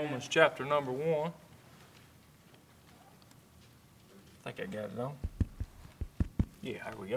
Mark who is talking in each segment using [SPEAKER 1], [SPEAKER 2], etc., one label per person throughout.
[SPEAKER 1] Romans chapter number 1. I think I got it on. Yeah, here we go.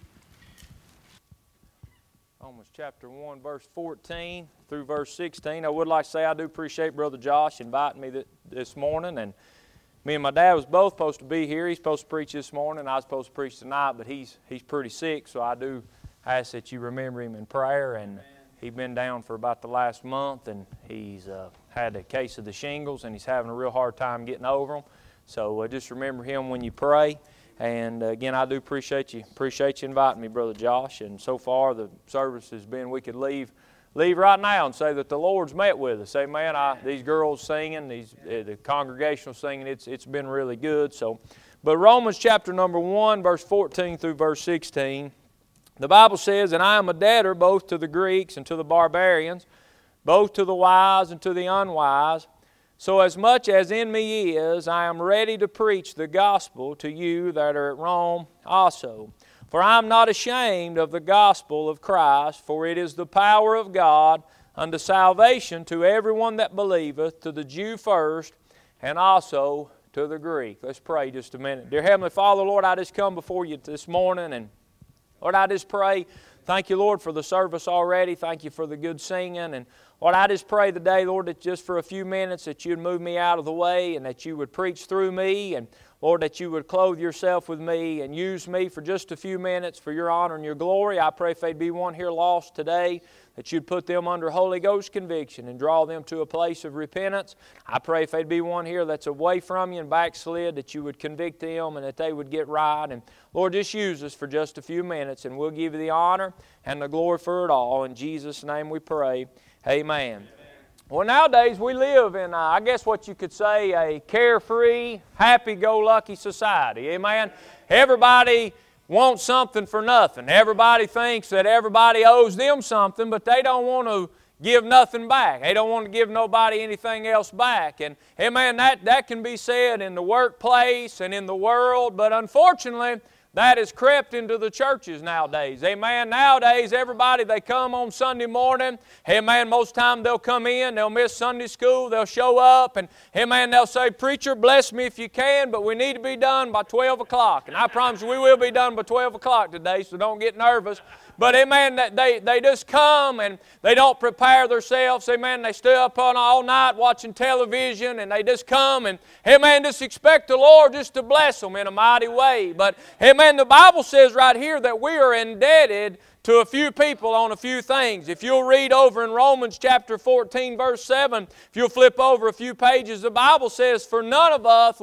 [SPEAKER 1] Romans chapter 1, verse 14 through verse 16. I would like to say I do appreciate Brother Josh inviting me this morning. And me and my dad was both supposed to be here. He's supposed to preach this morning. I was supposed to preach tonight, but he's pretty sick, so I do ask that you remember him in prayer. And he's been down for about the last month, and he's had a case of the shingles, and he's having a real hard time getting over them. So just remember him when you pray. And again, I do appreciate you inviting me, Brother Josh. And so far, the service has been we could leave right now and say that the Lord's met with us. Amen. These girls singing, the congregational singing, it's been really good. So, but Romans chapter number 1, verse 14 through verse 16, the Bible says, "And I am a debtor both to the Greeks and to the barbarians, both to the wise and to the unwise. So as much as in me is, I am ready to preach the gospel to you that are at Rome also. For I am not ashamed of the gospel of Christ, for it is the power of God unto salvation to everyone that believeth, to the Jew first, and also to the Greek." Let's pray just a minute. Dear Heavenly Father, Lord, I just come before you this morning, and Lord, I just pray, thank you, Lord, for the service already. Thank you for the good singing. And Lord, I just pray today, Lord, that just for a few minutes that you'd move me out of the way and that you would preach through me. And Lord, that you would clothe yourself with me and use me for just a few minutes for your honor and your glory. I pray if there'd be one here lost today, that you'd put them under Holy Ghost conviction and draw them to a place of repentance. I pray if there'd be one here that's away from you and backslid, that you would convict them and that they would get right. And Lord, just use us for just a few minutes, and we'll give you the honor and the glory for it all. In Jesus' name we pray. Amen. Well, nowadays we live in, I guess what you could say, a carefree, happy-go-lucky society. Amen. Everybody wants something for nothing. Everybody thinks that everybody owes them something, but they don't want to give nothing back. They don't want to give nobody anything else back. And, amen, that can be said in the workplace and in the world, but unfortunately, that has crept into the churches nowadays. Amen. Nowadays, everybody, they come on Sunday morning. Amen. Most time they'll come in, they'll miss Sunday school, they'll show up, and amen, they'll say, "Preacher, bless me if you can, but we need to be done by 12 o'clock. And I promise you, we will be done by 12 o'clock today, so don't get nervous. But amen, they just come and they don't prepare themselves. Amen, they stay up all night watching television, and they just come and amen, just expect the Lord just to bless them in a mighty way. But amen, the Bible says right here that we are indebted to a few people on a few things. If you'll read over in Romans chapter 14, verse 7, if you'll flip over a few pages, the Bible says, "For none of us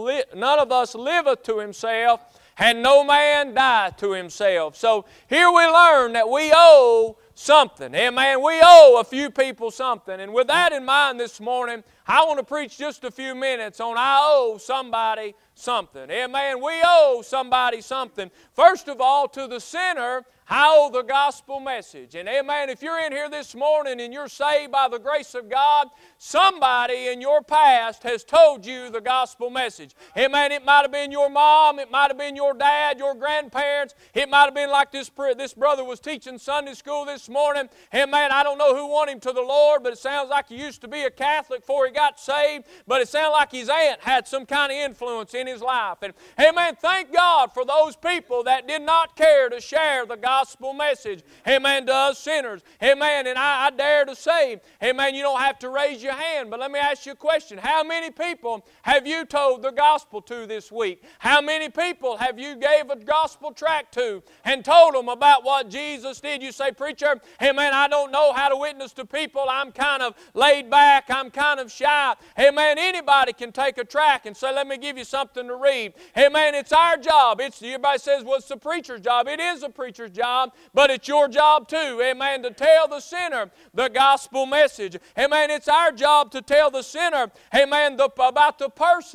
[SPEAKER 1] liveth to himself, and no man died to himself." So here we learn that we owe something. Amen. We owe a few people something. And with that in mind this morning, I want to preach just a few minutes on I owe somebody something. Amen. We owe somebody something. First of all, to the sinner, I owe the gospel message. And amen, if you're in here this morning and you're saved by the grace of God, somebody in your past has told you the gospel message. Amen, it might have been your mom, it might have been your dad, your grandparents. It might have been like this brother was teaching Sunday school this morning. Amen, I don't know who won him to the Lord, but it sounds like he used to be a Catholic before he got saved. But it sounded like his aunt had some kind of influence in his life. And amen, thank God for those people that did not care to share the gospel message, amen, to us sinners. Amen, and I dare to say, amen, you don't have to raise your hand, but let me ask you a question. How many people have you told the gospel to this week? How many people have you gave a gospel tract to and told them about what Jesus did? You say, "Preacher, amen, I don't know how to witness to people. I'm kind of laid back. I'm kind of shy." Amen, anybody can take a tract and say, "Let me give you something to read." Amen, it's our job. Everybody says, "Well, it's the preacher's job." It is a preacher's job, but it's your job too, amen, to tell the sinner the gospel message. Amen, it's our job to tell the sinner, amen, about the person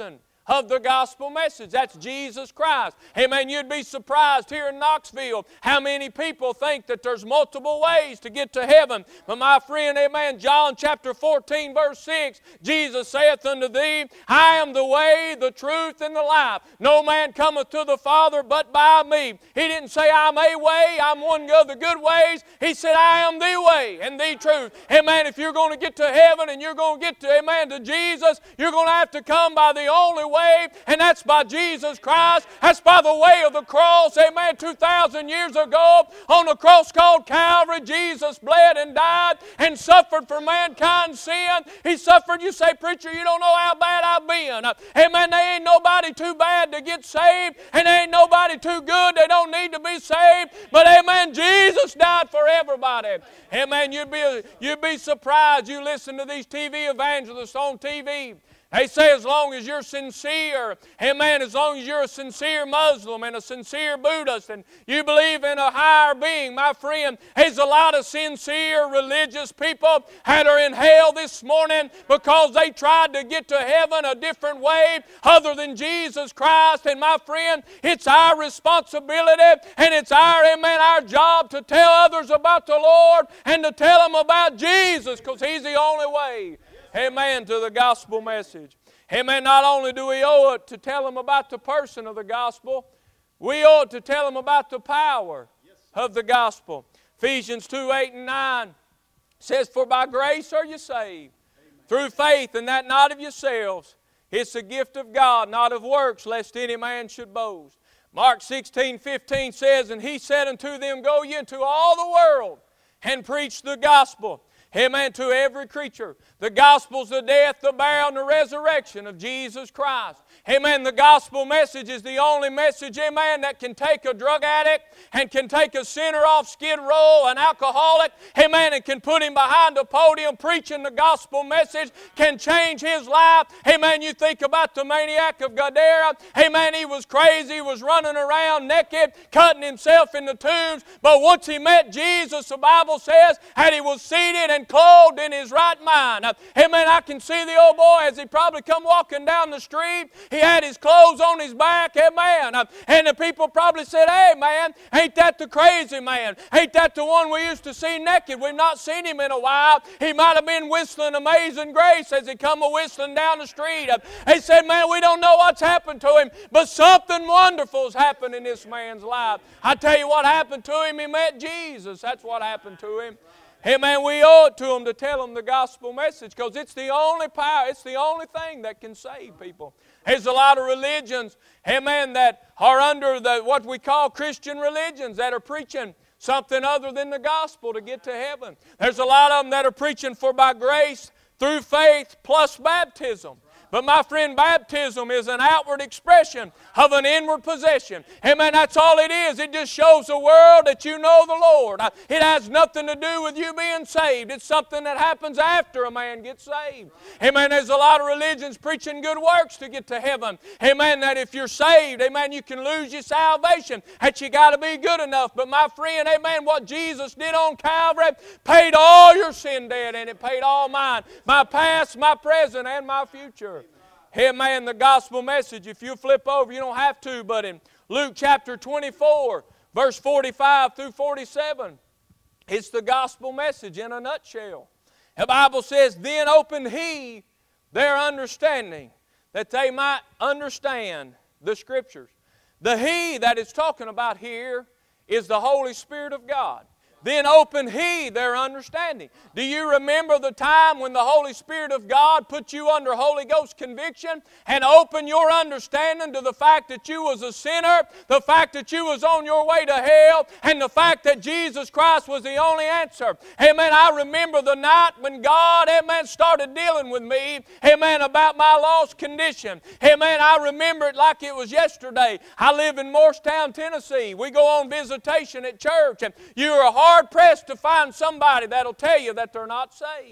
[SPEAKER 1] of the gospel message. That's Jesus Christ. Amen. You'd be surprised here in Knoxville how many people think that there's multiple ways to get to heaven. But my friend, amen, John chapter 14 verse 6, Jesus saith unto thee, I am the way, the truth, and the life. No man cometh to the Father but by me. He didn't say I'm a way, I'm one of the good ways. He said I am the way and the truth. Amen. If you're going to get to heaven and you're going to get to, amen, to Jesus, you're going to have to come by the only way, and that's by Jesus Christ. That's by the way of the cross. Amen. 2,000 years ago on a cross called Calvary, Jesus bled and died and suffered for mankind's sin. He suffered. You say, preacher, you don't know how bad I've been. Amen. There ain't nobody too bad to get saved, and there ain't nobody too good. They don't need to be saved. But amen, Jesus died for everybody. Amen. You'd be surprised. You listen to these TV evangelists on TV. They say as long as you're sincere, amen, as long as you're a sincere Muslim and a sincere Buddhist and you believe in a higher being, my friend, there's a lot of sincere religious people that are in hell this morning because they tried to get to heaven a different way other than Jesus Christ. And my friend, it's our responsibility and it's our, amen, our job to tell others about the Lord and to tell them about Jesus because He's the only way. Amen, to the gospel message. Amen, not only do we owe it to tell them about the person of the gospel, we owe it to tell them about the power of the gospel. Ephesians 2, 8 and 9 says, for by grace are you saved, through faith, and that not of yourselves. It's the gift of God, not of works, lest any man should boast. Mark 16, 15 says, and He said unto them, go ye into all the world and preach the gospel. Amen, to every creature. The gospel's the death, the burial, and the resurrection of Jesus Christ. Amen, the gospel message is the only message, amen, that can take a drug addict and can take a sinner off Skid Row, an alcoholic, amen, and can put him behind a podium preaching the gospel message, can change his life. Amen, you think about the maniac of Gadara. Amen, he was crazy, he was running around naked, cutting himself in the tombs, but once he met Jesus, the Bible says that he was seated and clothed in his right mind. Amen, I can see the old boy as he probably come walking down the street. He had his clothes on his back, amen. And the people probably said, hey man, ain't that the crazy man? Ain't that the one we used to see naked? We've not seen him in a while. He might have been whistling Amazing Grace as he come a-whistling down the street. They said, man, we don't know what's happened to him, but something wonderful's happened in this man's life. I tell you what happened to him. He met Jesus. That's what happened to him. Amen, we owe it to them to tell them the gospel message because it's the only power, it's the only thing that can save people. There's a lot of religions, amen, that are under what we call Christian religions that are preaching something other than the gospel to get to heaven. There's a lot of them that are preaching for by grace, through faith, plus baptism. But my friend, baptism is an outward expression of an inward possession. Amen, that's all it is. It just shows the world that you know the Lord. It has nothing to do with you being saved. It's something that happens after a man gets saved. Amen, there's a lot of religions preaching good works to get to heaven. Amen, that if you're saved, amen, you can lose your salvation. That you got to be good enough. But my friend, amen, what Jesus did on Calvary paid all your sin debt and it paid all mine. My past, my present, and my future. Amen, the gospel message, if you flip over, you don't have to, but in Luke chapter 24, verse 45 through 47, it's the gospel message in a nutshell. The Bible says, then opened He their understanding, that they might understand the Scriptures. The He that it's talking about here is the Holy Spirit of God. Then opened He their understanding. Do you remember the time when the Holy Spirit of God put you under Holy Ghost conviction and opened your understanding to the fact that you was a sinner, the fact that you was on your way to hell, and the fact that Jesus Christ was the only answer? Amen. I remember the night when God, amen, started dealing with me, amen, about my lost condition. Amen. I remember it like it was yesterday. I live in Morristown, Tennessee. We go on visitation at church, and you're a hard-pressed to find somebody that'll tell you that they're not saved.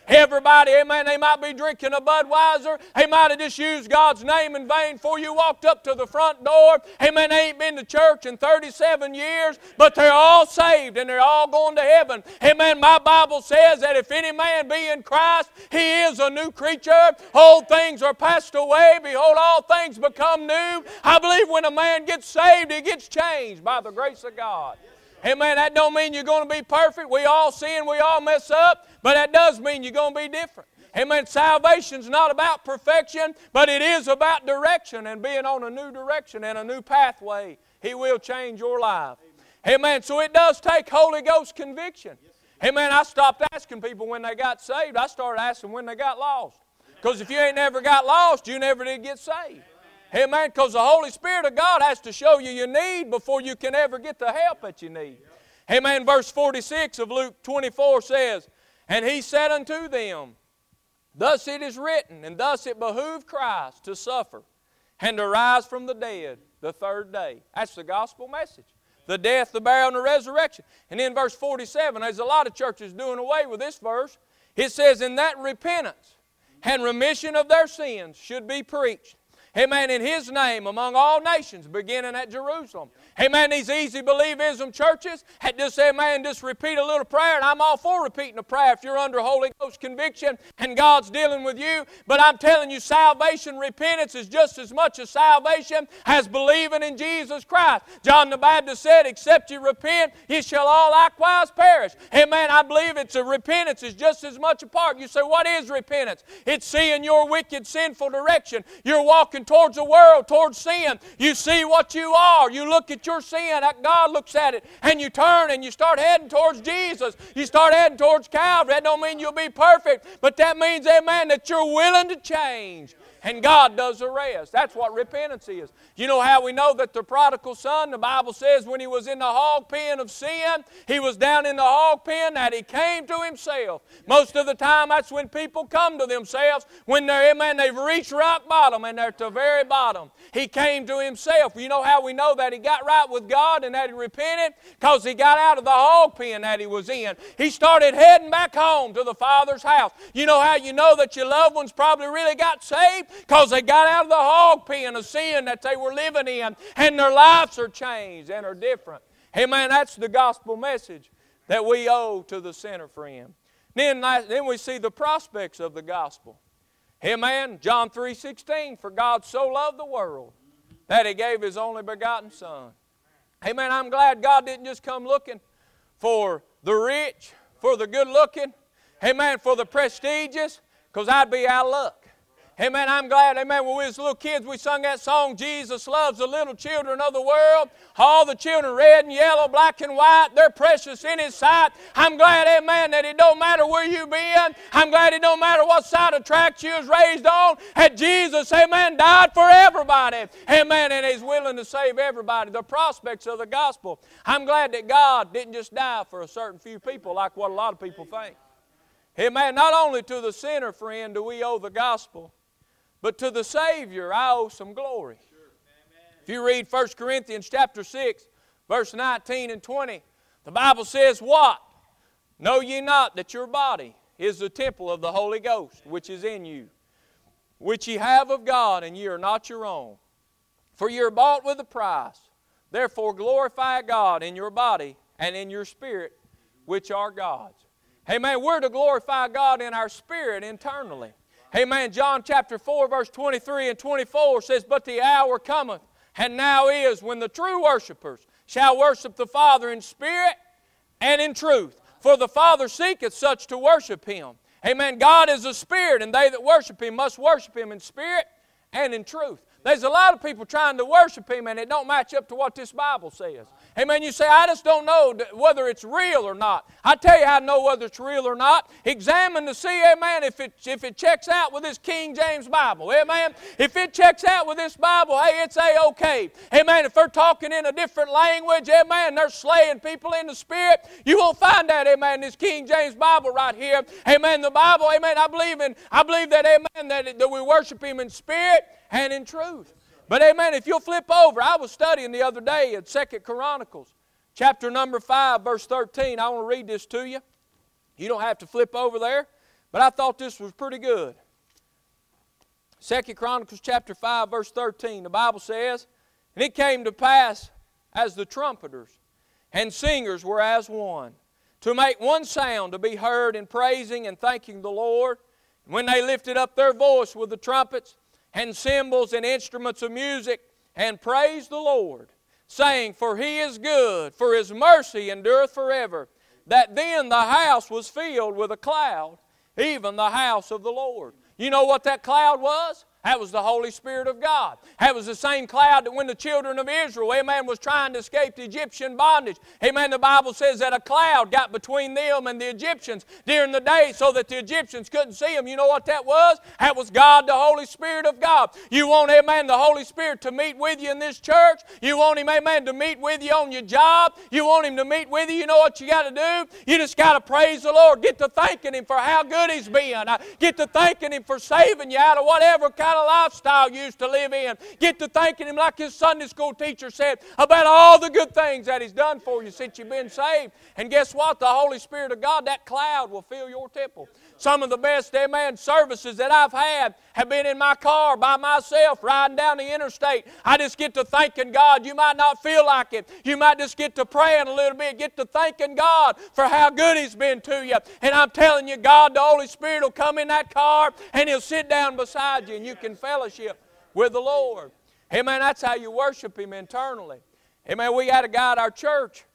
[SPEAKER 1] Everybody, amen, they might be drinking a Budweiser. They might have just used God's name in vain before you walked up to the front door. Amen, they ain't been to church in 37 years, but they're all saved and they're all going to heaven. Amen, my Bible says that if any man be in Christ, he is a new creature. Old things are passed away. Behold, all things become new. I believe when a man gets saved, he gets changed by the grace of God. Amen. That don't mean you're going to be perfect. We all sin, we all mess up, but that does mean you're going to be different. Amen. Salvation's not about perfection, but it is about direction and being on a new direction and a new pathway. He will change your life. Amen. So it does take Holy Ghost conviction. Amen. I stopped asking people when they got saved. I started asking when they got lost. Because if you ain't never got lost, you never did get saved. Amen, because the Holy Spirit of God has to show you your need before you can ever get the help that you need. Amen, verse 46 of Luke 24 says, And he said unto them, Thus it is written, and thus it behooved Christ to suffer, and to rise from the dead the third day. That's the gospel message. The death, the burial, and the resurrection. And in verse 47, there's a lot of churches doing away with this verse. It says, And that repentance and remission of their sins should be preached. Amen, in His name among all nations, beginning at Jerusalem. Amen, these easy believism churches that just say, man, just repeat a little prayer, and I'm all for repeating a prayer if you're under Holy Ghost conviction and God's dealing with you. But I'm telling you, salvation, repentance is just as much a salvation as believing in Jesus Christ. John the Baptist said, Except you repent, ye shall all likewise perish. Amen, I believe it's a repentance is just as much a part. You say, what is repentance? It's seeing your wicked, sinful direction. You're walking towards the world, towards sin. You see what you are. You look at your sin. God looks at it. And you turn and you start heading towards Jesus. You start heading towards Calvary. That don't mean you'll be perfect. But that means, amen, that you're willing to change. And God does the rest. That's what repentance is. You know how we know that the prodigal son, the Bible says when he was in the hog pen of sin, he was down in the hog pen that he came to himself. Most of the time that's when people come to themselves, when they're, amen, they've reached rock bottom and they're at the very bottom. He came to himself. You know how we know that he got right with God and that he repented? Because he got out of the hog pen that he was in. He started heading back home to the Father's house. You know how you know that your loved ones probably really got saved? Because they got out of the hog pen of sin that they were living in, and their lives are changed and are different. Amen. That's the gospel message that we owe to the sinner friend. Then we see the prospects of the gospel. Amen. John 3:16, For God so loved the world that He gave His only begotten Son. Amen. I'm glad God didn't just come looking for the rich, for the good looking, amen, for the prestigious, because I'd be out of luck. Amen, I'm glad, amen, when we was little kids, we sung that song, Jesus loves the little children of the world. All the children, red and yellow, black and white, they're precious in His sight. I'm glad, amen, that it don't matter where you've been. I'm glad it don't matter what side of tracks you was raised on. That Jesus, amen, died for everybody. Amen, and He's willing to save everybody. The prospects of the gospel. I'm glad that God didn't just die for a certain few people like what a lot of people think. Amen, not only to the sinner friend do we owe the gospel, but to the Savior, I owe some glory. Sure. If you read 1 Corinthians chapter 6, verse 19 and 20, the Bible says, What? Know ye not that your body is the temple of the Holy Ghost, which is in you, which ye have of God, and ye are not your own? For ye are bought with a price. Therefore glorify God in your body and in your spirit, which are God's. Amen. We're to glorify God in our spirit internally. Amen. John chapter 4, verse 23 and 24 says, But the hour cometh, and now is, when the true worshipers shall worship the Father in spirit and in truth. For the Father seeketh such to worship Him. Amen. God is a spirit, and they that worship Him must worship Him in spirit and in truth. There's a lot of people trying to worship Him, and it don't match up to what this Bible says. Amen. You say, I just don't know whether it's real or not. I tell you how to know whether it's real or not. Examine to see, amen, if it checks out with this King James Bible. Amen. If it checks out with this Bible, hey, it's A-okay. Amen. If they're talking in a different language, amen, they're slaying people in the spirit, you won't find that, amen, in this King James Bible right here. Amen. The Bible, amen, I believe that, amen, that we worship Him in spirit and in truth. But amen, if you'll flip over, I was studying the other day in 2 Chronicles, chapter number 5, verse 13. I want to read this to you. You don't have to flip over there, But I thought this was pretty good. 2 Chronicles chapter 5, verse 13, the Bible says, "And it came to pass as the trumpeters and singers were as one, to make one sound to be heard in praising and thanking the Lord. And when they lifted up their voice with the trumpets and cymbals and instruments of music, and praised the Lord, saying, For He is good, for His mercy endureth forever, that then the house was filled with a cloud, even the house of the Lord." You know what that cloud was? That was the Holy Spirit of God. That was the same cloud that when the children of Israel, amen, was trying to escape the Egyptian bondage. Amen, the Bible says that a cloud got between them and the Egyptians during the day so that the Egyptians couldn't see them. You know what that was? That was God, the Holy Spirit of God. You want, amen, the Holy Spirit to meet with you in this church. You want Him, amen, to meet with you on your job. You want Him to meet with you. You know what you got to do? You just got to praise the Lord. Get to thanking Him for how good He's been. Get to thanking Him for saving you out of whatever kind of lifestyle you used to live in. Get to thanking Him like His Sunday school teacher said about all the good things that He's done for you since you've been saved. And guess what? The Holy Spirit of God, that cloud will fill your temple. Some of the best, amen, services that I've had have been in my car by myself riding down the interstate. I just get to thanking God. You might not feel like it. You might just get to praying a little bit. Get to thanking God for how good He's been to you. And I'm telling you, God, the Holy Spirit will come in that car and He'll sit down beside you and you can fellowship with the Lord. Amen, that's how you worship Him internally. Amen, we had a guy at our church,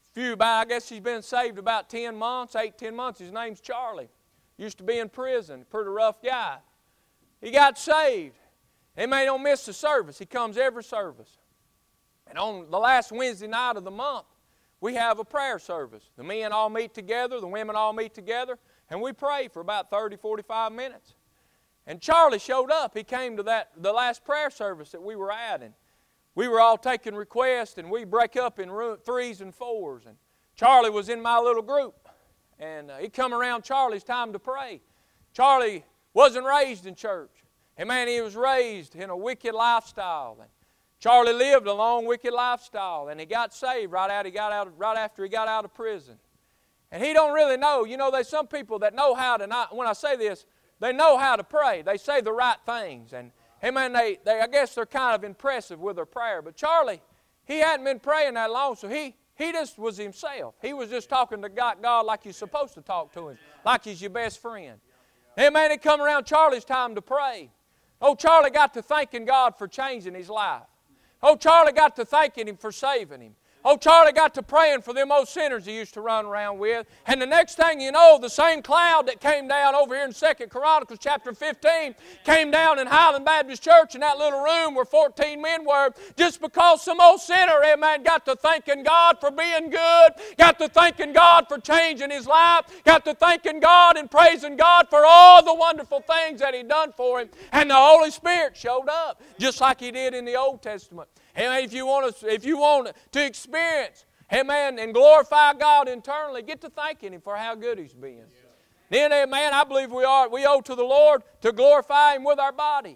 [SPEAKER 1] I guess he's been saved about 10 months, 10 months. His name's Charlie. Used to be in prison, pretty rough guy. He got saved. Amen, he don't miss a service. He comes every service. And on the last Wednesday night of the month, we have a prayer service. The men all meet together, the women all meet together, and we pray for about 30, 45 minutes. And Charlie showed up. He came to the last prayer service that we were at, and we were all taking requests, and we break up in threes and fours. And Charlie was in my little group, and he come around Charlie's time to pray. Charlie wasn't raised in church. Amen, he was raised in a wicked lifestyle. And Charlie lived a long, wicked lifestyle, and he got saved right after he got out of prison. And he don't really know. You know, there's some people that know how to, when I say this, they know how to pray. They say the right things. And amen, I guess they're kind of impressive with their prayer. But Charlie, he hadn't been praying that long, so he just was himself. He was just talking to God like you're supposed to talk to Him, like He's your best friend. Amen, it come around Charlie's time to pray. Oh, Charlie got to thanking God for changing his life. Oh, Charlie got to thanking Him for saving him. Oh, Charlie got to praying for them old sinners he used to run around with. And the next thing you know, the same cloud that came down over here in 2 Chronicles chapter 15 came down in Highland Baptist Church in that little room where 14 men were, just because some old sinner, amen, got to thanking God for being good, got to thanking God for changing his life, got to thanking God and praising God for all the wonderful things that He'd done for him. And the Holy Spirit showed up, just like He did in the Old Testament. Amen, if you want to experience, amen, and glorify God internally, get to thanking Him for how good He's been. Then, amen, I believe we owe to the Lord to glorify Him with our body.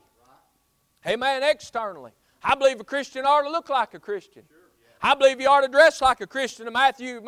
[SPEAKER 1] Amen, externally. I believe a Christian ought to look like a Christian. I believe you ought to dress like a Christian. Matthew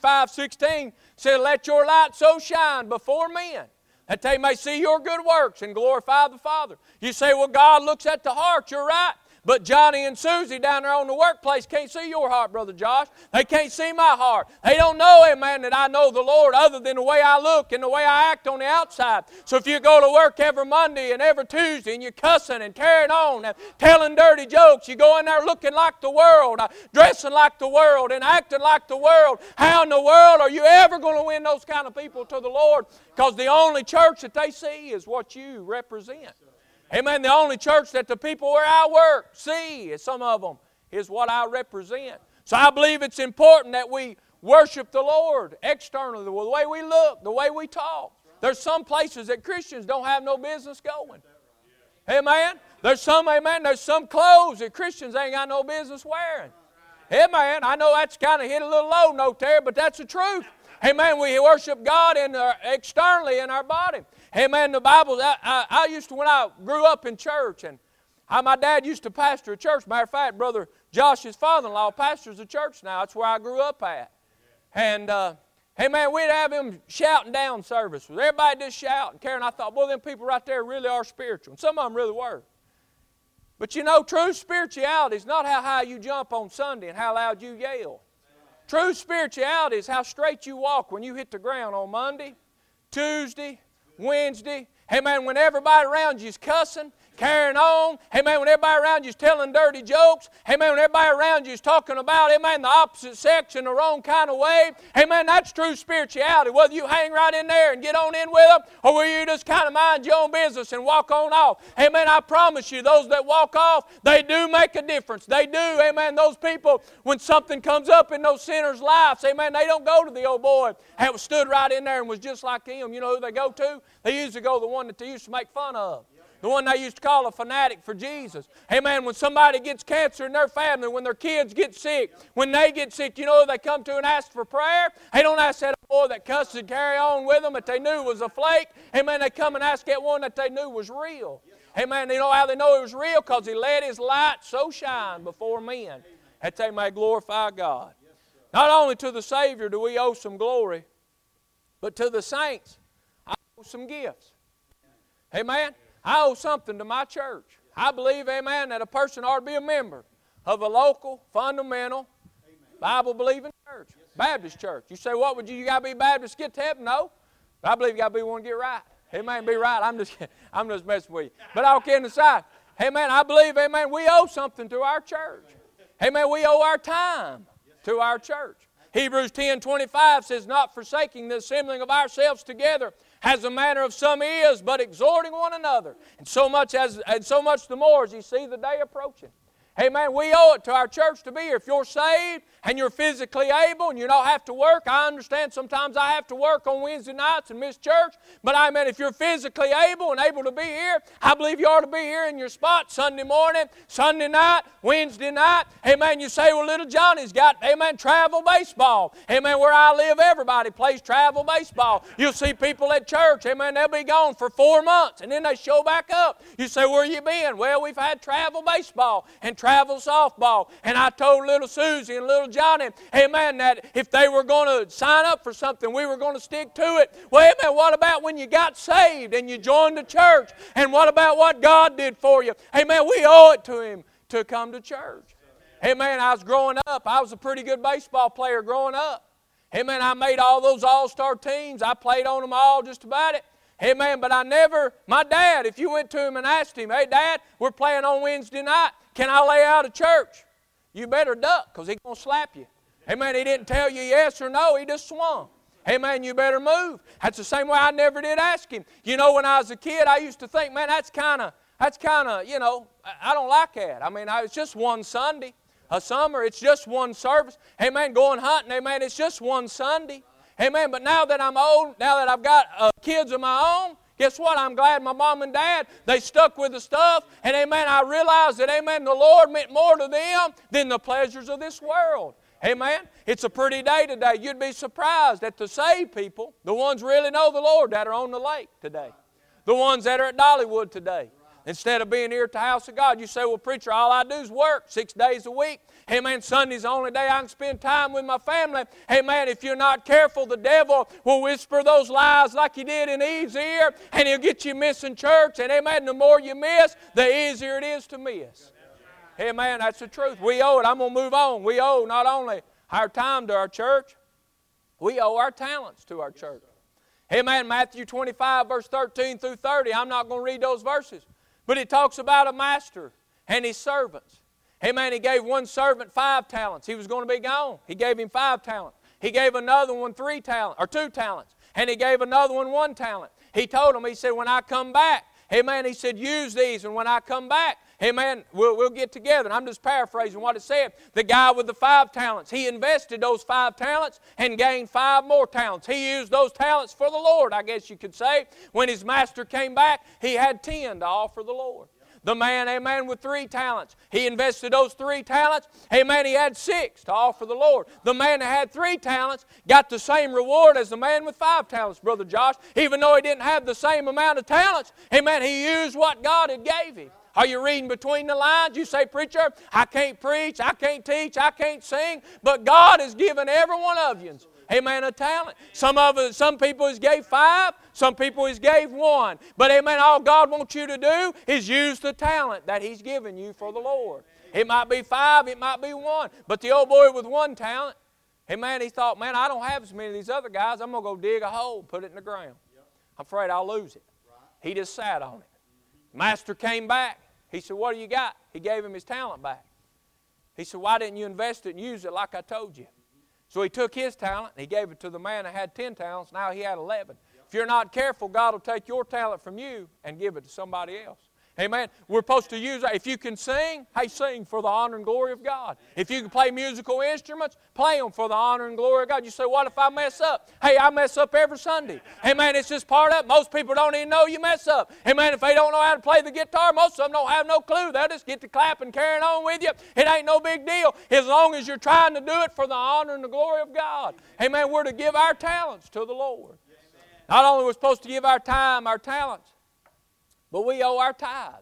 [SPEAKER 1] 5:16 said, "Let your light so shine before men, that they may see your good works and glorify the Father." You say, well, God looks at the heart. You're right. But Johnny and Susie down there on the workplace can't see your heart, Brother Josh. They can't see my heart. They don't know, amen, that I know the Lord other than the way I look and the way I act on the outside. So if you go to work every Monday and every Tuesday and you're cussing and carrying on and telling dirty jokes, you go in there looking like the world, dressing like the world and acting like the world, how in the world are you ever going to win those kind of people to the Lord? Because the only church that they see is what you represent. Amen. The only church that the people where I work see, some of them, is what I represent. So I believe it's important that we worship the Lord externally, the way we look, the way we talk. There's some places that Christians don't have no business going. Amen. There's some clothes that Christians ain't got no business wearing. Amen. I know that's kind of hit a little low note there, but that's the truth. Amen. We worship God externally in our body. Amen. The Bible, I used to, when I grew up in church, and my dad used to pastor a church. Matter of fact, Brother Josh's father-in-law pastors a church now. That's where I grew up at. And Amen. We'd have them shouting down service. Everybody just shouting, carrying. I thought, boy, them people right there really are spiritual. And some of them really were. But you know, true spirituality is not how high you jump on Sunday and how loud you yell. True spirituality is how straight you walk when you hit the ground on Monday, Tuesday, Wednesday. Amen. When everybody around you is cussing, carrying on. Amen. When everybody around you is telling dirty jokes. Amen. When everybody around you is talking about, amen, the opposite sex in the wrong kind of way. Amen. That's true spirituality. Whether you hang right in there and get on in with them, or whether you just kind of mind your own business and walk on off. Amen. I promise you, those that walk off, they do make a difference. They do. Amen. Those people, when something comes up in those sinners' lives, amen, they don't go to the old boy that stood right in there and was just like him. You know who they go to? They usually go to the one that they used to make fun of. The one they used to call a fanatic for Jesus. Amen. When somebody gets cancer in their family, when their kids get sick, when they get sick, you know who they come to and ask for prayer? They don't ask that boy that cussed and carry on with them that they knew was a flake. Amen. They come and ask that one that they knew was real. Amen. You know how they know it was real? Because he let his light so shine before men that they may glorify God. Not only to the Savior do we owe some glory, but to the saints, I owe some gifts. Amen. I owe something to my church. I believe, amen, that a person ought to be a member of a local, fundamental, Bible-believing church. Baptist church. You say, what would you got to be Baptist to get to heaven? No. But I believe you got to be one to get right. Amen. Be right. I'm just messing with you. But all kidding aside, amen, I believe, amen, we owe something to our church. Amen. We owe our time to our church. Hebrews 10:25 says, not forsaking the assembling of ourselves together, as the manner of some is, but exhorting one another. And so much the more as you see the day approaching. Amen. We owe it to our church to be here. If you're saved and you're physically able and you don't have to work, I understand sometimes I have to work on Wednesday nights and miss church. But amen, if you're physically able and able to be here, I believe you ought to be here in your spot Sunday morning, Sunday night, Wednesday night. Amen. You say, well, little Johnny's got, amen, travel baseball. Amen. Where I live, everybody plays travel baseball. You'll see people at church, amen, they'll be gone for 4 months and then they show back up. You say, where you been? Well, we've had travel baseball and travel softball. And I told little Susie and little Johnny, amen, that if they were going to sign up for something, we were going to stick to it. Well, amen, what about when you got saved and you joined the church? And what about what God did for you? Amen, we owe it to Him to come to church. Amen, I was growing up. I was a pretty good baseball player growing up. Amen, I made all those all-star teams. I played on them all just about it. Amen, but my dad, if you went to him and asked him, hey, Dad, we're playing on Wednesday night. Can I lay out of church? You better duck because he's going to slap you. Amen. He didn't tell you yes or no. He just swung. Amen. You better move. That's the same way I never did ask him. You know, when I was a kid, I used to think, man, that's kind of, you know, I don't like that. I mean, it's just one Sunday. A summer, it's just one service. Amen. Going hunting, amen, it's just one Sunday. Amen. But now that I'm old, now that I've got kids of my own, guess what? I'm glad my mom and dad, they stuck with the stuff. And amen, I realized that, amen, the Lord meant more to them than the pleasures of this world. Amen. It's a pretty day today. You'd be surprised at the saved people, the ones who really know the Lord that are on the lake today. The ones that are at Dollywood today. Instead of being here at the house of God, you say, well, preacher, all I do is work 6 days a week. Amen. Sunday's the only day I can spend time with my family. Amen. If you're not careful, the devil will whisper those lies like he did in Eve's ear, and he'll get you missing church. And amen, the more you miss, the easier it is to miss. Amen. That's the truth. We owe it. I'm going to move on. We owe not only our time to our church, we owe our talents to our church. Amen. Matthew 25, verse 13 through 30. I'm not going to read those verses. But it talks about a master and his servants. Amen. He gave one servant 5 talents. He was going to be gone. He gave him 5 talents. He gave another one 3 talents, or 2 talents. And he gave another one 1 talent. He told him, he said, when I come back, amen, he said, use these. And when I come back, amen, we'll get together. And I'm just paraphrasing what it said. The guy with the 5 talents, he invested those 5 talents and gained 5 more talents. He used those talents for the Lord, I guess you could say. When his master came back, he had 10 to offer the Lord. The man, amen, with 3 talents, he invested those 3 talents. Amen, he had 6 to offer the Lord. The man that had 3 talents got the same reward as the man with 5 talents, Brother Josh. Even though he didn't have the same amount of talents, amen, he used what God had gave him. Are you reading between the lines? You say, preacher, I can't preach, I can't teach, I can't sing, but God has given every one of you Amen, a talent. Some people is gave 5, some people is gave 1. But amen, all God wants you to do is use the talent that He's given you for the Lord. It might be 5, it might be 1. But the old boy with 1 talent, amen, he thought, man, I don't have as many of these other guys. I'm going to go dig a hole, put it in the ground. I'm afraid I'll lose it. He just sat on it. Master came back. He said, what do you got? He gave him his talent back. He said, why didn't you invest it and use it like I told you? So he took his talent and he gave it to the man that had 10 talents. Now he had 11. If you're not careful, God will take your talent from you and give it to somebody else. Amen. We're supposed to use it. If you can sing, hey, sing for the honor and glory of God. If you can play musical instruments, play them for the honor and glory of God. You say, what if I mess up? Hey, I mess up every Sunday. Amen. It's just part of it. Most people don't even know you mess up. Amen. If they don't know how to play the guitar, most of them don't have no clue. They'll just get to clapping, carrying on with you. It ain't no big deal as long as you're trying to do it for the honor and the glory of God. Amen. We're to give our talents to the Lord. Not only are we supposed to give our time, our talents, but we owe our tithe.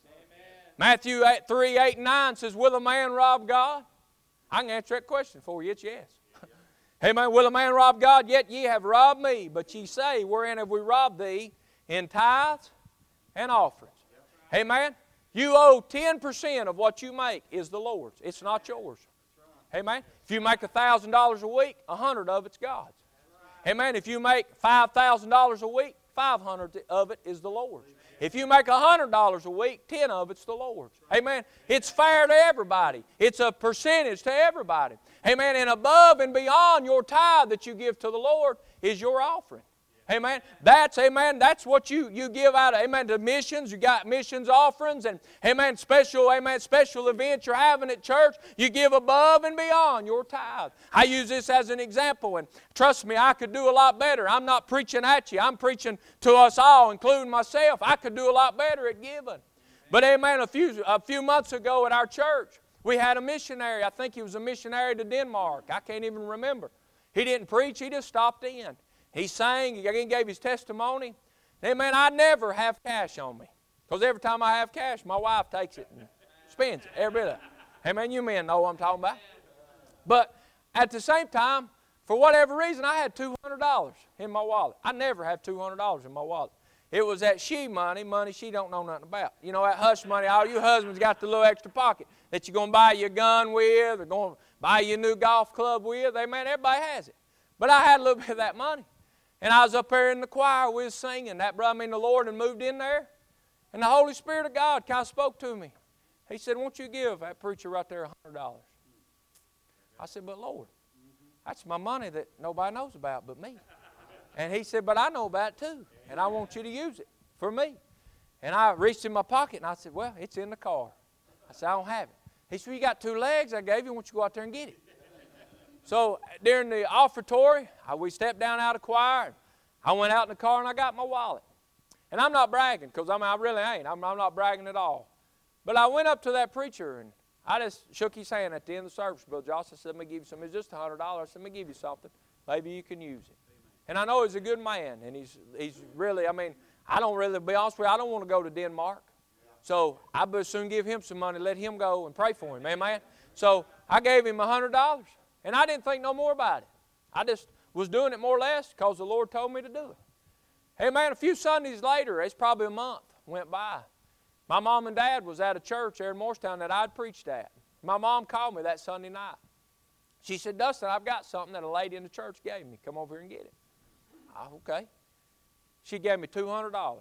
[SPEAKER 1] Matthew 3, 8, and 9 says, will a man rob God? I can answer that question for you. It's yes. Amen. Will a man rob God? Yet ye have robbed me. But ye say, wherein have we robbed thee? In tithes and offerings. Amen. You owe 10% of what you make is the Lord's. It's not yours. Amen. If you make $1,000 a week, 100 of it's God's. Amen. If you make $5,000 a week, 500 of it is the Lord's. If you make $100 a week, 10 of it's the Lord's. Amen. It's fair to everybody. It's a percentage to everybody. Amen. And above and beyond your tithe that you give to the Lord is your offering. Amen. That's what you give out. Amen. To missions, you got missions offerings and special events you're having at church. You give above and beyond your tithe. I use this as an example, and trust me, I could do a lot better. I'm not preaching at you. I'm preaching to us all, including myself. I could do a lot better at giving. But amen, a few months ago at our church, we had a missionary. I think he was a missionary to Denmark. I can't even remember. He didn't preach. He just stopped in. He sang, he gave his testimony. Amen, I never have cash on me. Because every time I have cash, my wife takes it and spends it, every bit of it. Amen, you men know what I'm talking about. But at the same time, for whatever reason, I had $200 in my wallet. I never have $200 in my wallet. It was that she money she don't know nothing about. You know, that hush money, all you husbands got the little extra pocket that you're going to buy your gun with or going to buy your new golf club with. Amen, everybody has it. But I had a little bit of that money. And I was up there in the choir, we was singing. The Lord had moved in there. And the Holy Spirit of God kind of spoke to me. He said, won't you give that preacher right there $100? I said, but Lord, that's my money that nobody knows about but me. And he said, but I know about it too. And I want you to use it for me. And I reached in my pocket and I said, well, it's in the car. I said, I don't have it. He said, well, you got 2 legs I gave you. Why don't you go out there and get it? So during the offertory, we stepped down out of choir. I went out in the car and I got my wallet. And I'm not bragging because I really ain't. I'm not bragging at all. But I went up to that preacher and I just shook his hand at the end of the service. Brother Josh, I said, let me give you something. It's just $100. I said, let me give you something. Maybe you can use it. And I know he's a good man. And he's really, I don't really, to be honest with you, I don't want to go to Denmark. So I better soon give him some money, let him go and pray for him. Amen. So I gave him $100. And I didn't think no more about it. I just was doing it more or less because the Lord told me to do it. Hey man, a few Sundays later, it's probably a month went by. My mom and dad was at a church there in Morristown that I'd preached at. My mom called me that Sunday night. She said, Dustin, I've got something that a lady in the church gave me. Come over here and get it. Okay. She gave me $200.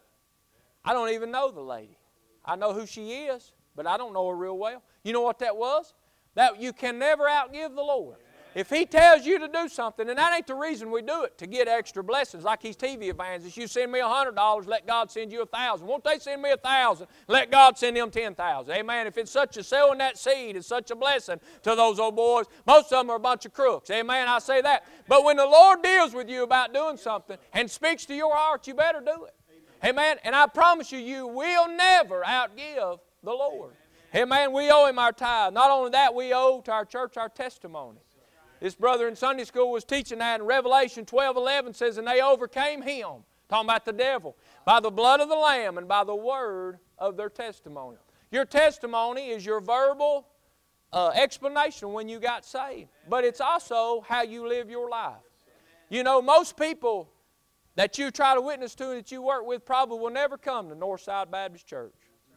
[SPEAKER 1] I don't even know the lady. I know who she is, but I don't know her real well. You know what that was? That you can never outgive the Lord. If He tells you to do something, and that ain't the reason we do it, to get extra blessings, like these TV evangelists. You send me $100, let God send you 1,000. Won't they send me 1,000? Let God send them 10,000. Amen. If it's such a sowing that seed, it's such a blessing to those old boys. Most of them are a bunch of crooks. Amen. I say that. But when the Lord deals with you about doing something and speaks to your heart, you better do it. Amen. And I promise you, you will never outgive the Lord. Amen. We owe Him our tithe. Not only that, we owe to our church our testimony. This brother in Sunday school was teaching that in Revelation 12:11 says, and they overcame him, talking about the devil, by the blood of the Lamb and by the word of their testimony. Your testimony is your verbal explanation when you got saved. But it's also how you live your life. You know, most people that you try to witness to and that you work with probably will never come to Northside Baptist Church.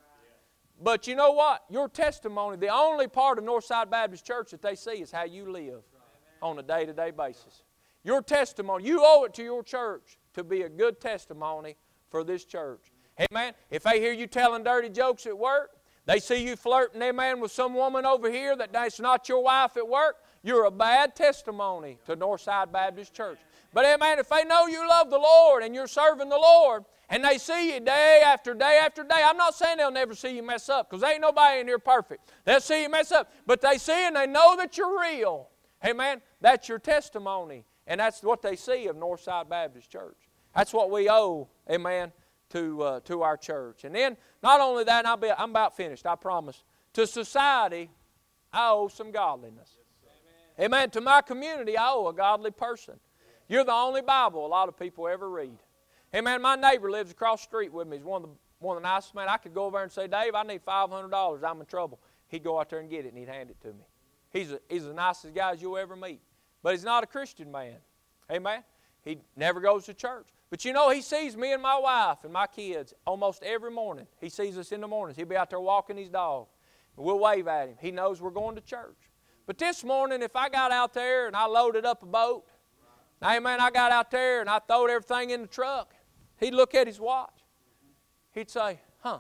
[SPEAKER 1] But you know what? Your testimony, the only part of Northside Baptist Church that they see is how you live on a day-to-day basis. Your testimony, you owe it to your church to be a good testimony for this church. Amen. If they hear you telling dirty jokes at work, they see you flirting, amen, with some woman over here that's not your wife at work, you're a bad testimony to Northside Baptist Church. But amen, if they know you love the Lord and you're serving the Lord, and they see you day after day after day, I'm not saying they'll never see you mess up, because there ain't nobody in here perfect. They'll see you mess up. But they see and they know that you're real. Amen. That's your testimony. And that's what they see of Northside Baptist Church. That's what we owe, amen, to our church. And then, not only that, I'm about finished, I promise. To society, I owe some godliness. Amen. To my community, I owe a godly person. You're the only Bible a lot of people ever read. Amen. My neighbor lives across the street with me. He's one of the nicest men. I could go over there and say, Dave, I need $500. I'm in trouble. He'd go out there and get it, and he'd hand it to me. He's the nicest guy you'll ever meet. But he's not a Christian man. Amen. He never goes to church. But you know, he sees me and my wife and my kids almost every morning. He sees us in the mornings. He'll be out there walking his dog. And we'll wave at him. He knows we're going to church. But this morning, if I got out there and I loaded up a boat, amen, I got out there and I throwed everything in the truck, he'd look at his watch. He'd say,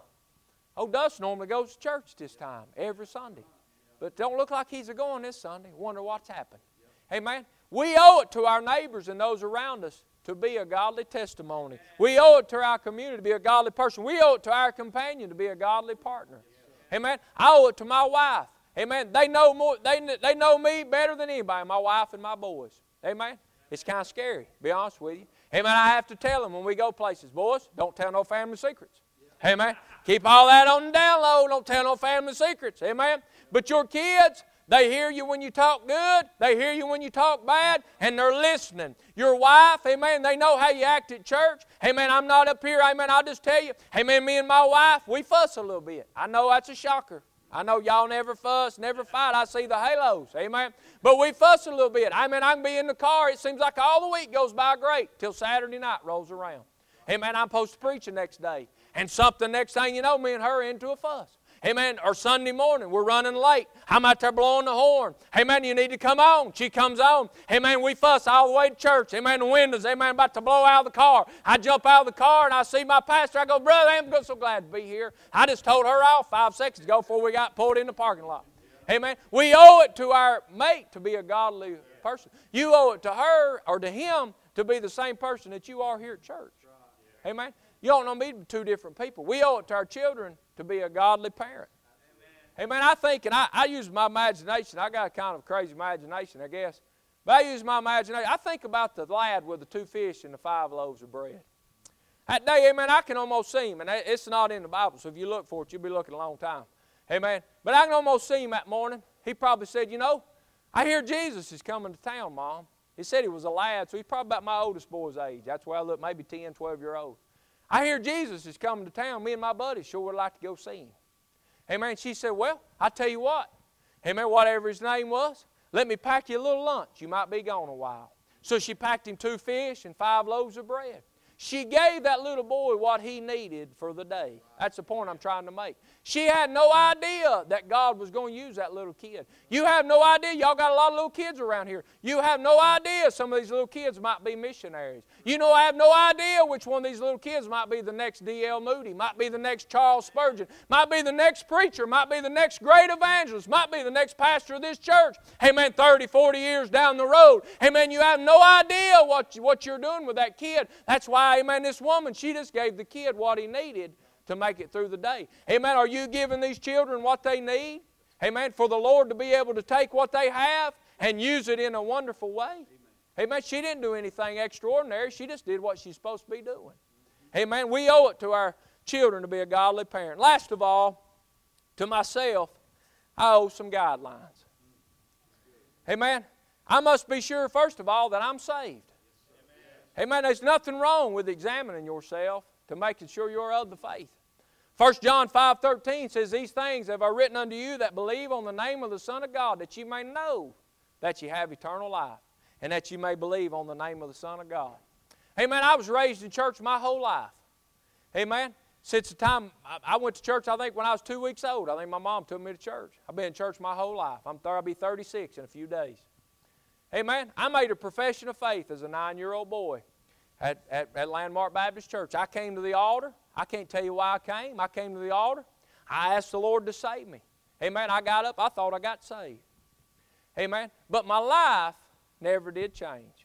[SPEAKER 1] old Dust normally goes to church this time, every Sunday. But don't look like he's going this Sunday. Wonder what's happened. Amen. We owe it to our neighbors and those around us to be a godly testimony. We owe it to our community to be a godly person. We owe it to our companion to be a godly partner. Amen. I owe it to my wife. Amen. They know more. They know me better than anybody, my wife and my boys. Amen. It's kind of scary, to be honest with you. Amen. I have to tell them when we go places, boys, don't tell no family secrets. Amen. Keep all that on the down low. Don't tell no family secrets. Amen. But your kids, they hear you when you talk good. They hear you when you talk bad. And they're listening. Your wife, amen, they know how you act at church. Amen, I'm not up here. Amen, I'll just tell you. Amen, me and my wife, we fuss a little bit. I know that's a shocker. I know y'all never fuss, never fight. I see the halos. Amen. But we fuss a little bit. Amen, I can be in the car. It seems like all the week goes by great till Saturday night rolls around. Amen, I'm supposed to preach the next day. And something, next thing you know, me and her are into a fuss. Amen. Or Sunday morning, we're running late. I'm out there blowing the horn. Amen. You need to come on. She comes on. Amen. We fuss all the way to church. Amen. The windows. Amen. About to blow out of the car. I jump out of the car and I see my pastor. I go, brother, I'm so glad to be here. I just told her off 5 seconds ago before we got pulled in the parking lot. Amen. We owe it to our mate to be a godly person. You owe it to her or to him to be the same person that you are here at church. Amen. You don't know me to two different people. We owe it to our children to be a godly parent. Amen. I think, and I use my imagination. I got a kind of crazy imagination, I guess. But I use my imagination. I think about the lad with the 2 fish and the 5 loaves of bread. That day, amen, I can almost see him. And it's not in the Bible, so if you look for it, you'll be looking a long time. Amen. But I can almost see him that morning. He probably said, you know, I hear Jesus is coming to town, Mom. He said he was a lad, so he's probably about my oldest boy's age. That's where I look, maybe 10, 12-year-old. I hear Jesus is coming to town. Me and my buddies sure would like to go see him. Amen. She said, well, I tell you what. Amen. Whatever his name was, let me pack you a little lunch. You might be gone a while. So she packed him 2 fish and 5 loaves of bread. She gave that little boy what he needed for the day. That's the point I'm trying to make. She had no idea that God was going to use that little kid. You have no idea. Y'all got a lot of little kids around here. You have no idea some of these little kids might be missionaries. You know, I have no idea which one of these little kids might be the next D.L. Moody, might be the next Charles Spurgeon, might be the next preacher, might be the next great evangelist, might be the next pastor of this church. Amen, 30, 40 years down the road. Amen, you have no idea what you're doing with that kid. That's why, amen, this woman, she just gave the kid what he needed to make it through the day. Amen, are you giving these children what they need? Amen, for the Lord to be able to take what they have and use it in a wonderful way? Amen, she didn't do anything extraordinary. She just did what she's supposed to be doing. Amen, we owe it to our children to be a godly parent. Last of all, to myself, I owe some guidelines. Amen, I must be sure, first of all, that I'm saved. Amen, there's nothing wrong with examining yourself to making sure you're of the faith. 1 John 5:13 says, these things have I written unto you that believe on the name of the Son of God, that you may know that you have eternal life, and that you may believe on the name of the Son of God. Amen. I was raised in church my whole life. Amen. Since the time I went to church, I think when I was 2 weeks old, I think my mom took me to church. I've been in church my whole life. I'll be 36 in a few days. Amen. I made a profession of faith as a 9-year-old boy at Landmark Baptist Church. I came to the altar. I can't tell you why I came. I came to the altar. I asked the Lord to save me. Amen. I got up. I thought I got saved. Amen. But my life never did change.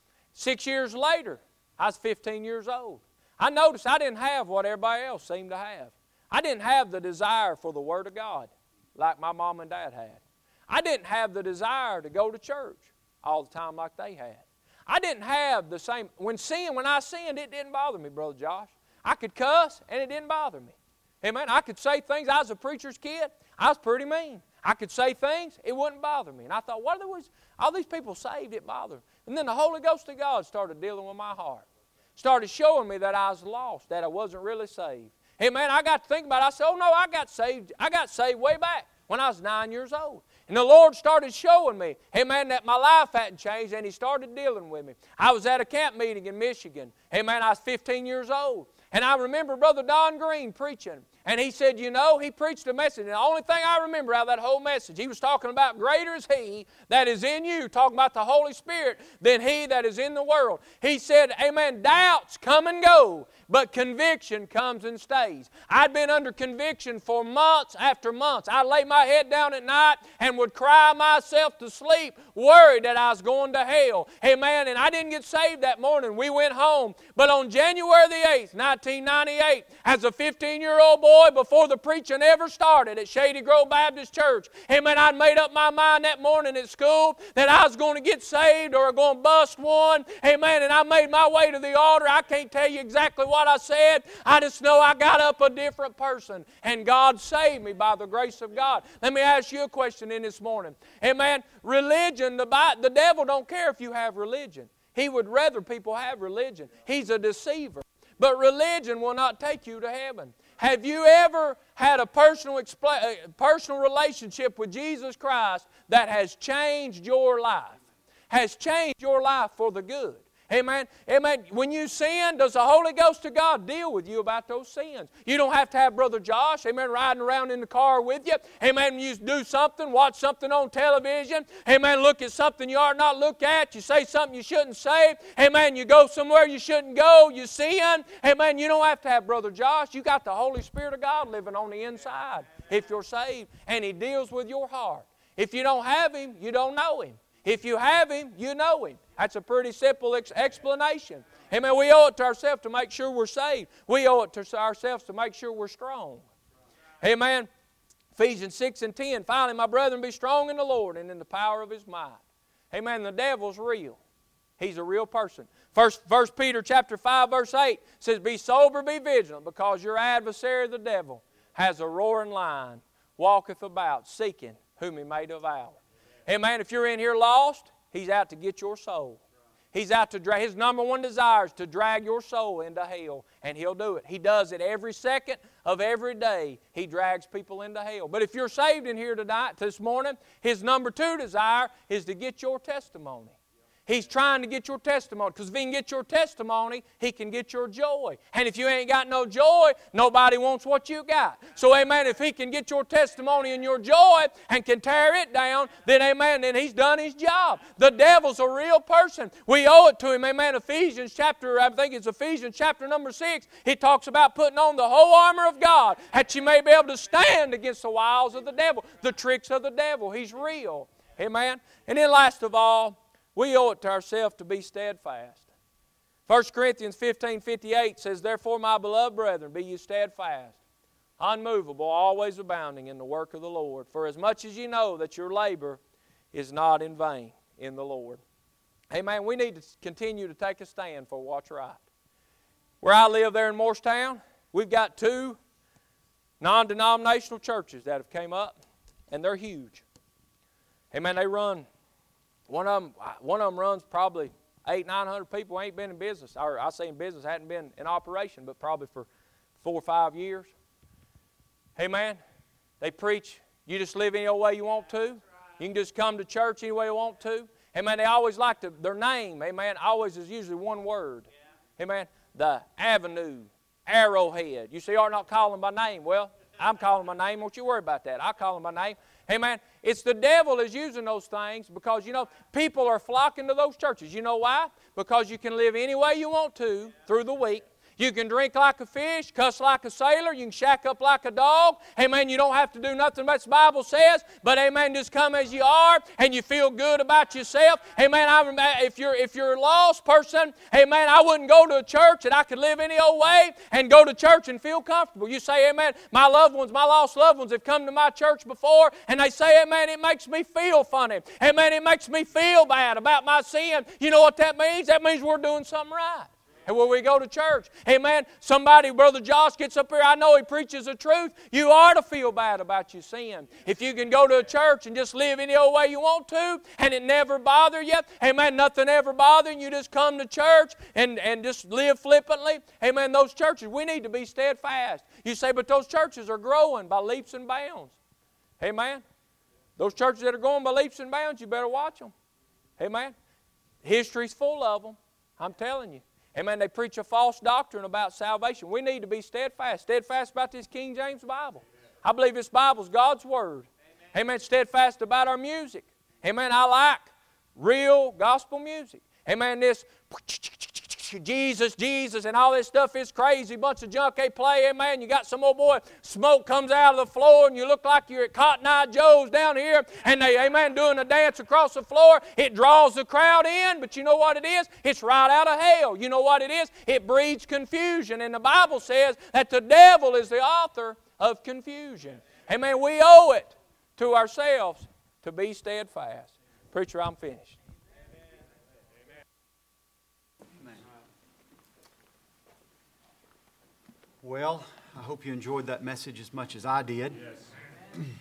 [SPEAKER 1] 6 years later, I was 15 years old. I noticed I didn't have what everybody else seemed to have. I didn't have the desire for the Word of God like my mom and dad had. I didn't have the desire to go to church all the time like they had. I didn't have the same, when I sinned, it didn't bother me, Brother Josh. I could cuss, and it didn't bother me. Amen. I could say things. I was a preacher's kid. I was pretty mean. I could say things. It wouldn't bother me. And I thought, what are all these people saved? It bothered me. And then the Holy Ghost of God started dealing with my heart. Started showing me that I was lost, that I wasn't really saved. Amen. I got to think about it. I said, oh no, I got saved. I got saved way back when I was 9 years old. And the Lord started showing me, amen, that my life hadn't changed, and He started dealing with me. I was at a camp meeting in Michigan. Amen. I was 15 years old. And I remember Brother Don Green preaching. And he said, you know, he preached a message. And the only thing I remember out of that whole message, he was talking about greater is He that is in you, talking about the Holy Spirit, than he that is in the world. He said, amen, doubts come and go, but conviction comes and stays. I'd been under conviction for months after months. I'd lay my head down at night and would cry myself to sleep, worried that I was going to hell. Amen. And I didn't get saved that morning. We went home. But on January the 8th, 1998, as a 15-year-old boy, before the preaching ever started at Shady Grove Baptist Church, amen, I'd made up my mind that morning at school that I was going to get saved or going to bust one. Amen. And I made my way to the altar. I can't tell you exactly what I said. I just know I got up a different person, and God saved me by the grace of God. Let me ask you a question in this morning. Amen. Religion, the devil don't care if you have religion. He would rather people have religion. He's a deceiver. But religion will not take you to heaven. Have you ever had a personal relationship with Jesus Christ that has changed your life? Has changed your life for the good? Amen. Amen. When you sin, does the Holy Ghost of God deal with you about those sins? You don't have to have Brother Josh, amen, riding around in the car with you. Amen. You do something, watch something on television. Amen. Look at something you ought not look at. You say something you shouldn't say. Amen. You go somewhere you shouldn't go. You sin. Amen. You don't have to have Brother Josh. You got the Holy Spirit of God living on the inside if you're saved, and He deals with your heart. If you don't have Him, you don't know Him. If you have Him, you know Him. That's a pretty simple explanation. Amen. We owe it to ourselves to make sure we're saved. We owe it to ourselves to make sure we're strong. Amen. Ephesians 6:10. Finally, my brethren, be strong in the Lord and in the power of His might. Amen. The devil's real. He's a real person. First Peter chapter 5, verse 8 says, be sober, be vigilant, because your adversary the devil has a roaring lion, walketh about, seeking whom he may devour. Amen. If you're in here lost, he's out to get your soul. He's out to drag. His number one desire is to drag your soul into hell, and he'll do it. He does it every second of every day. He drags people into hell. But if you're saved in here tonight, this morning, his number two desire is to get your testimony. He's trying to get your testimony, because if he can get your testimony, he can get your joy. And if you ain't got no joy, nobody wants what you got. So, amen, if he can get your testimony and your joy and can tear it down, then, amen, then he's done his job. The devil's a real person. We owe it to him. Amen. Ephesians chapter number 6, he talks about putting on the whole armor of God that you may be able to stand against the wiles of the devil, the tricks of the devil. He's real. Amen. And then last of all, we owe it to ourselves to be steadfast. 1 Corinthians 15:58 says, therefore, my beloved brethren, be ye steadfast, unmovable, always abounding in the work of the Lord. For as much as ye know that your labor is not in vain in the Lord. Amen. We need to continue to take a stand for what's right. Where I live there in Morristown, we've got 2 non-denominational churches that have came up, and they're huge. Amen. They run... One of them runs probably 800-900 people. Ain't been in business. Or I say in business, hadn't been in operation, but probably for 4 or 5 years. Amen. They preach, you just live any old way you want to. You can just come to church any way you want to. Amen. They always like their name. Amen. Always is usually one word. Amen. The Avenue, Arrowhead. You say, you are not calling by name. Well, I'm calling my name. Don't you worry about that. I call him by name. Amen. It's the devil is using those things because, people are flocking to those churches. You know why? Because you can live any way you want to through the week. You can drink like a fish, cuss like a sailor. You can shack up like a dog. Amen. You don't have to do nothing but the Bible says. But amen, just come as you are and you feel good about yourself. Amen. If you're a lost person, amen, I wouldn't go to a church that I could live any old way and go to church and feel comfortable. You say, amen, my lost loved ones have come to my church before and they say, amen, it makes me feel funny. Amen, it makes me feel bad about my sin. You know what that means? That means we're doing something right. And when we go to church, amen, somebody, Brother Josh gets up here, I know he preaches the truth. You ought to feel bad about your sin. If you can go to a church and just live any old way you want to, and it never bother you, amen, nothing ever bothering you, just come to church and just live flippantly, amen, those churches, we need to be steadfast. You say, but those churches are growing by leaps and bounds. Amen. Those churches that are going by leaps and bounds, you better watch them. Amen. History's full of them. I'm telling you. Amen. They preach a false doctrine about salvation. We need to be steadfast. Steadfast about this King James Bible. I believe this Bible's God's Word. Amen. Steadfast about our music. Amen. I like real gospel music. Amen. This Jesus, Jesus, and all this stuff is crazy. Bunch of junk they play. Amen. You got some old boy, smoke comes out of the floor, and you look like you're at Cotton Eye Joe's down here, and they, amen, doing a dance across the floor. It draws the crowd in, but you know what it is? It's right out of hell. You know what it is? It breeds confusion, and the Bible says that the devil is the author of confusion. Amen. We owe it to ourselves to be steadfast. Preacher, I'm finished.
[SPEAKER 2] Well, I hope you enjoyed that message as much as I did. Yes.